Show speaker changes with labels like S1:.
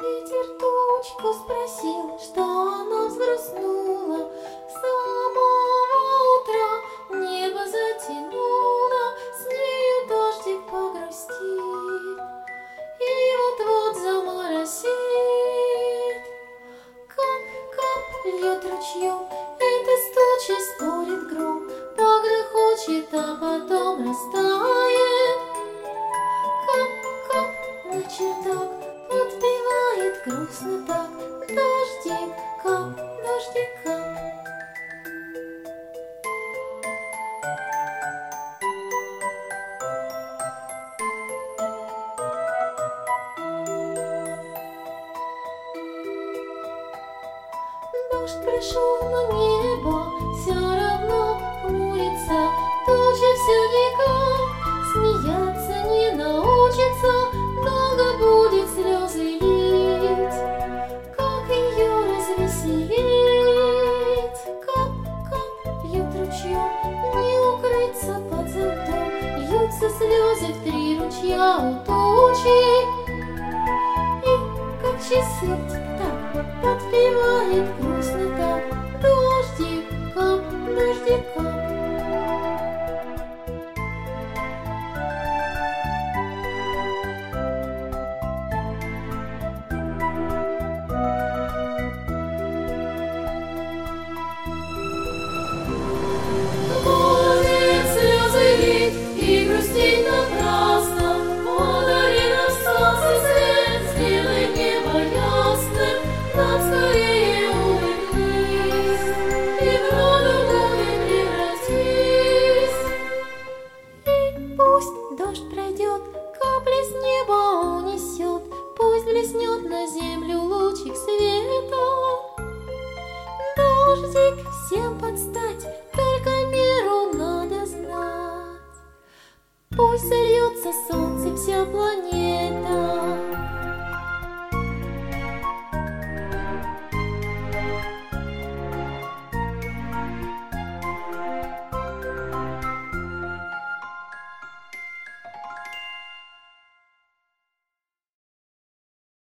S1: Ветер тучку спросил, что она взгрустнула. С самого утра небо затянуло, с нею дождик погрустит и вот-вот заморосит. Кап-кап льет ручьем, это с тучей спорит гром, погрохочет, а потом растает. Кап-кап на чердак подпевает грустно так: дождик кап, дождик кап. Дождь пришел, но небо все равно хмурится, тучи все никак смеяться не научится, долго будет слезы лить. Как ее развеселить? Кап-кап льет ручьем, не укрыться под зонтом, льются слезы в 3 ручья у тучи. И как часы тик-так подпевает грустно так: дождик кап, дождик кап. Будет слезы лить и грустить напрасно, подари нам солнце свет, сделай небо ясным, нам скорее улыбнись и в воду горе превратись. И пусть дождь пройдет, капли с неба унесет, пусть блеснет на землю лучик света. Дождик всем подстать, только меру надо знать. Пусть сольется солнце